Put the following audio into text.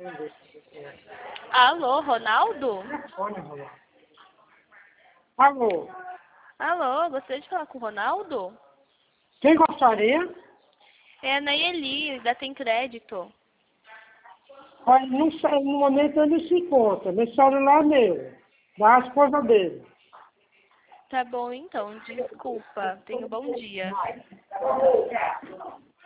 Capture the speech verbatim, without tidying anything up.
Alô, Ronaldo? Alô, Alô, gostaria de falar com o Ronaldo? quem gostaria? É a Nayeli, da Tem Crédito. Olha, não sei, no momento ele se encontra, nesse celular meu, da esposa dele. Tá bom então, desculpa. Tenha um bom dia.